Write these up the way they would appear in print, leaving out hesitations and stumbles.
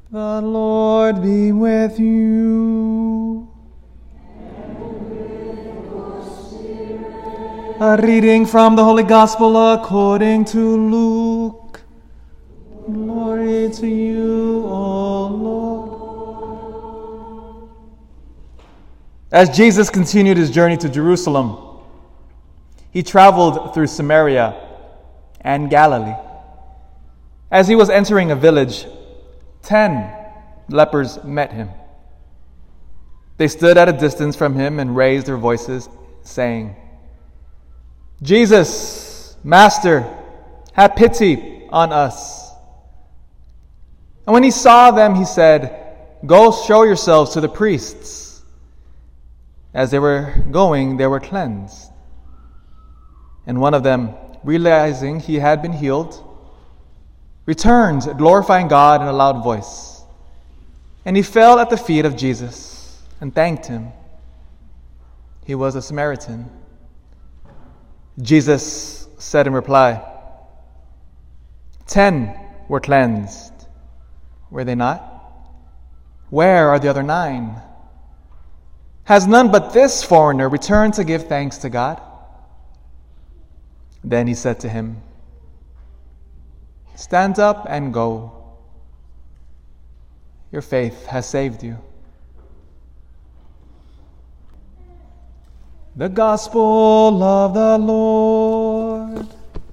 The Lord be with you. A reading from the Holy Gospel according to Luke. Glory to you, O Lord. As Jesus continued his journey to Jerusalem, he traveled through Samaria and Galilee. As he was entering a village, 10 lepers met him. They stood at a distance from him and raised their voices, saying, "Jesus, Master, have pity on us." And when he saw them, he said, "Go show yourselves to the priests." As they were going, they were cleansed. And one of them, realizing he had been healed, returned, glorifying God in a loud voice. And he fell at the feet of Jesus and thanked him. He was a Samaritan. Jesus said in reply, 10 were cleansed. Were they not? Where are the other 9? Has none but this foreigner returned to give thanks to God? Then he said to him, "Stand up and go. Your faith has saved you." The Gospel of the Lord.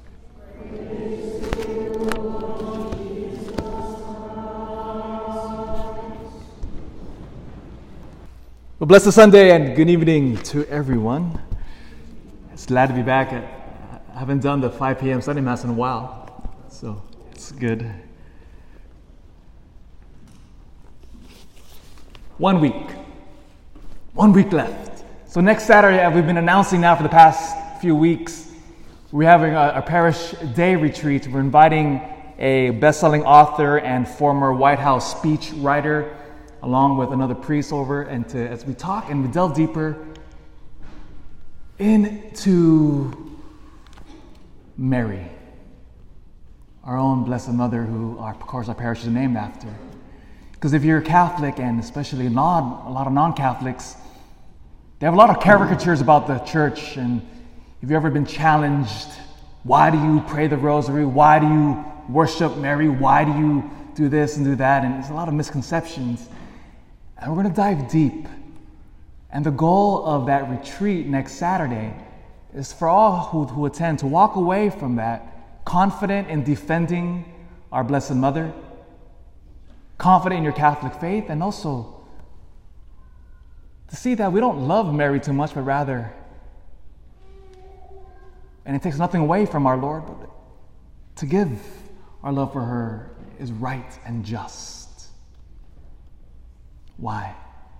Well, blessed Sunday and good evening to everyone. It's glad to be back. I haven't done the 5 p.m. Sunday Mass in a while, so it's good. 1 week. 1 week left. So next Saturday, as we've been announcing now for the past few weeks, we're having a parish day retreat. We're inviting a best-selling author and former White House speech writer, along with another priest over, and as we talk and we delve deeper into Mary, our own Blessed Mother, who, of course, our parish is named after. Because if you're a Catholic, and especially a lot of non-Catholics, they have a lot of caricatures about the church. And if you've ever been challenged, why do you pray the rosary? Why do you worship Mary? Why do you do this and do that? And there's a lot of misconceptions. And we're going to dive deep. And the goal of that retreat next Saturday is for all who attend to walk away from that confident in defending our Blessed Mother, confident in your Catholic faith, and also to see that we don't love Mary too much, but rather, and it takes nothing away from our Lord, but to give our love for her is right and just. Why?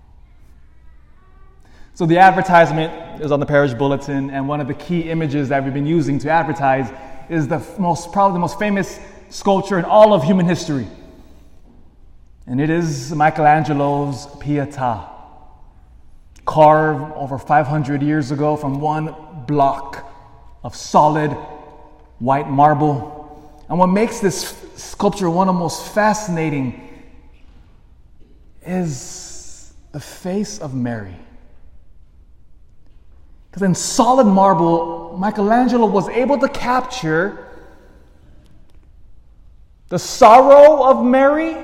So the advertisement is on the parish bulletin, and one of the key images that we've been using to advertise is probably the most famous sculpture in all of human history. And it is Michelangelo's Pietà, carved over 500 years ago from one block of solid white marble. And what makes this sculpture one of the most fascinating is the face of Mary. Because in solid marble, Michelangelo was able to capture the sorrow of Mary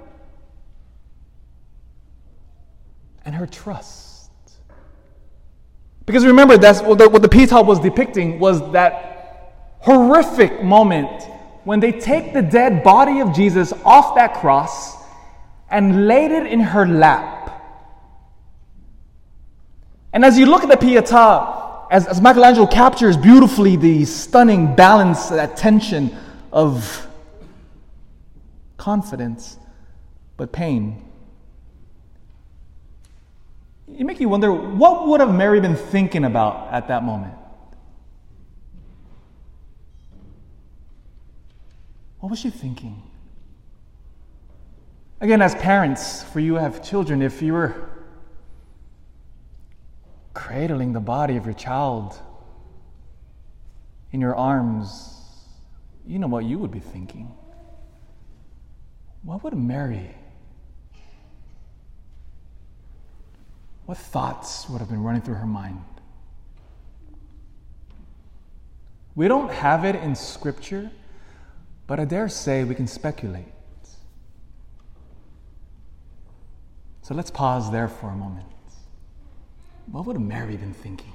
and her trust. Because remember, that's what the Pietà was depicting, was that horrific moment when they take the dead body of Jesus off that cross and laid it in her lap. And as you look at the Pietà, as Michelangelo captures beautifully the stunning balance, that tension of confidence, but pain, it makes you wonder, what would have Mary been thinking about at that moment? What was she thinking? Again, as parents, for you who have children, if you were cradling the body of your child in your arms, you know what you would be thinking. What would Mary What thoughts would have been running through her mind? We don't have it in Scripture, but I dare say we can speculate. So let's pause there for a moment. What would Mary been thinking?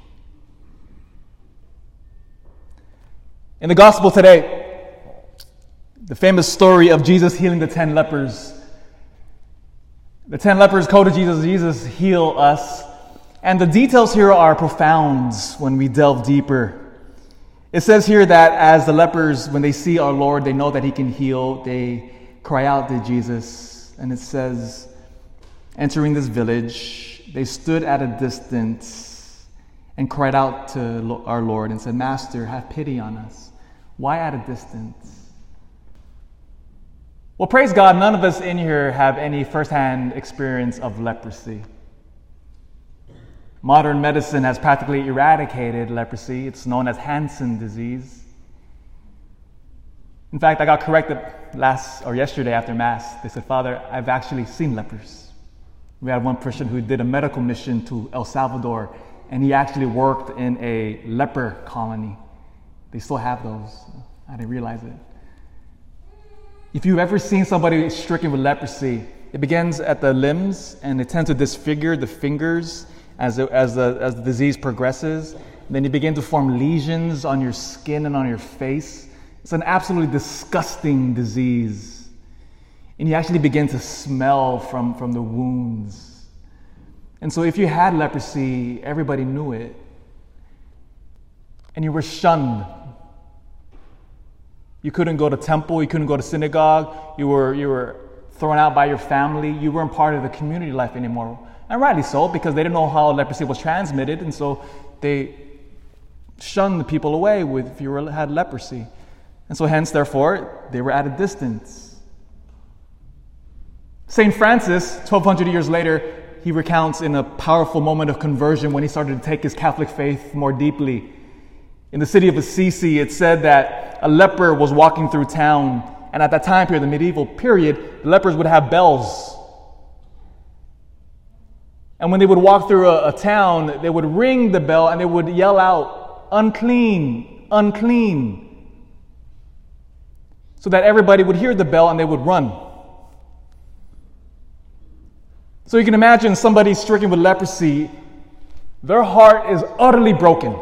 In the Gospel today, the famous story of Jesus healing the 10 lepers. The 10 lepers go to Jesus, Jesus, heal us. And the details here are profound when we delve deeper. It says here that as the lepers, when they see our Lord, they know that He can heal. They cry out to Jesus. And it says, entering this village, they stood at a distance and cried out to our Lord and said, Master, have pity on us. Why at a distance? Well, praise God, none of us in here have any firsthand experience of leprosy. Modern medicine has practically eradicated leprosy. It's known as Hansen disease. In fact, I got corrected yesterday after Mass. They said, Father, I've actually seen lepers. We had one person who did a medical mission to El Salvador, and he actually worked in a leper colony. They still have those. I didn't realize it. If you've ever seen somebody stricken with leprosy, it begins at the limbs and it tends to disfigure the fingers as the disease progresses. Then you begin to form lesions on your skin and on your face. It's an absolutely disgusting disease. And you actually begin to smell from the wounds. And so if you had leprosy, everybody knew it. And you were shunned. You couldn't go to temple, you couldn't go to synagogue, you were thrown out by your family, you weren't part of the community life anymore. And rightly so, because they didn't know how leprosy was transmitted, and so they shunned the people away if you had leprosy. And so hence, therefore, they were at a distance. St. Francis, 1,200 years later, he recounts in a powerful moment of conversion when he started to take his Catholic faith more deeply. In the city of Assisi, it said that a leper was walking through town, and at that time period, the medieval period, the lepers would have bells. And when they would walk through a town, they would ring the bell and they would yell out, unclean, unclean, so that everybody would hear the bell and they would run. So you can imagine somebody stricken with leprosy, their heart is utterly broken.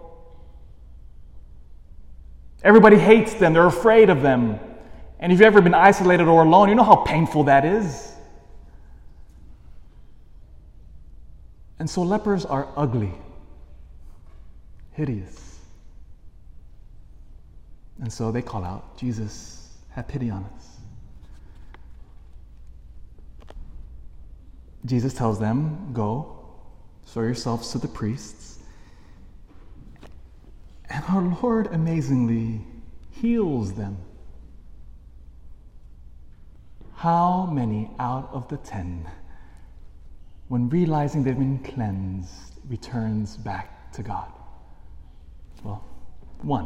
Everybody hates them. They're afraid of them. And if you've ever been isolated or alone, you know how painful that is. And so lepers are ugly, hideous. And so they call out, Jesus, have pity on us. Jesus tells them, go, show yourselves to the priests. And our Lord amazingly heals them. How many out of the 10, when realizing they've been cleansed, returns back to God? Well, one.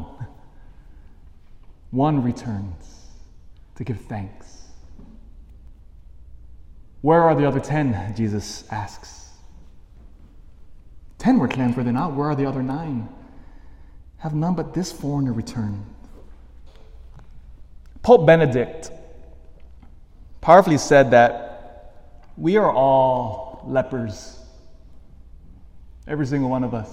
One returns to give thanks. Where are the other 10? Jesus asks. 10 were cleansed, were they not? Where are the other 9? Have none but this foreigner returned. Pope Benedict powerfully said that we are all lepers. Every single one of us.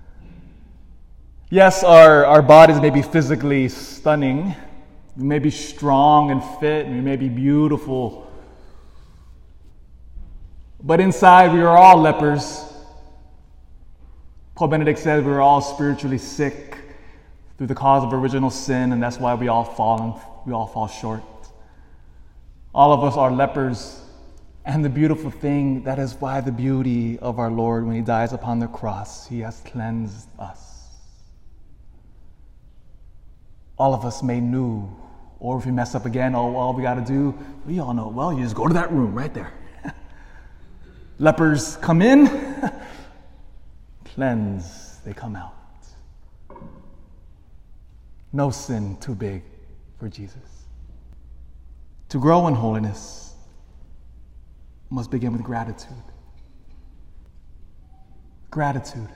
Yes, our bodies may be physically stunning. We may be strong and fit, and we may be beautiful. But inside, we are all lepers. Pope Benedict said we're all spiritually sick through the cause of original sin, and that's why we all fall short. All of us are lepers, and the beautiful thing, that is why the beauty of our Lord, when He dies upon the cross, He has cleansed us. All of us made new, or if we mess up again, all we got to do, we all know, well, you just go to that room right there. Lepers come in, cleanse, they come out. No sin too big for Jesus. To grow in holiness must begin with gratitude. Gratitude.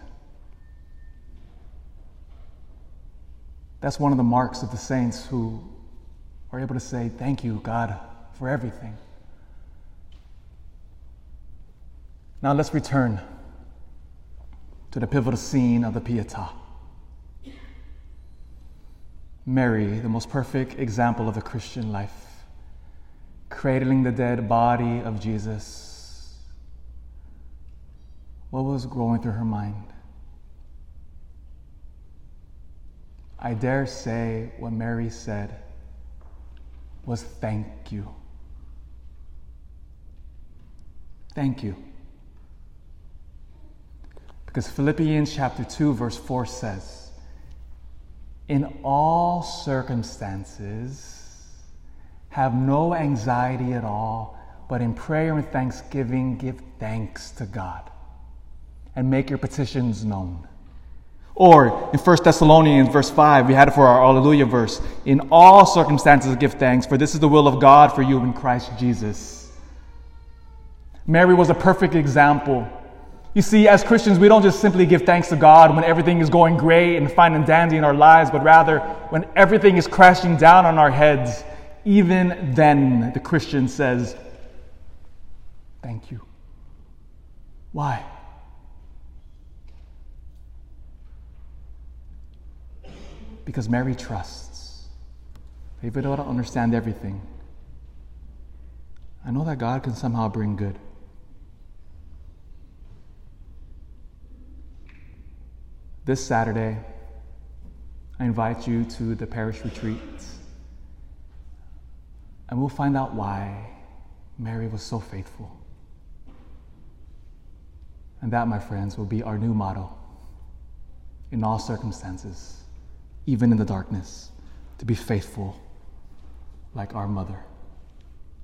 That's one of the marks of the saints who are able to say, thank you, God, for everything. Now let's return to the pivotal scene of the Pietà. Mary, the most perfect example of the Christian life, cradling the dead body of Jesus. What was going through her mind? I dare say what Mary said was thank you. Thank you. Because Philippians chapter 2 verse 4 says, in all circumstances, have no anxiety at all, but in prayer and thanksgiving give thanks to God and make your petitions known. Or in 1 Thessalonians verse 5, we had it for our Alleluia verse. In all circumstances give thanks, for this is the will of God for you in Christ Jesus. Mary was a perfect example. You see, as Christians, we don't just simply give thanks to God when everything is going great and fine and dandy in our lives, but rather when everything is crashing down on our heads, even then the Christian says, thank you. Why? Because Mary trusts. Even though I don't understand everything, I know that God can somehow bring good. This Saturday, I invite you to the parish retreat, and we'll find out why Mary was so faithful. And that, my friends, will be our new motto in all circumstances, even in the darkness, to be faithful like our mother.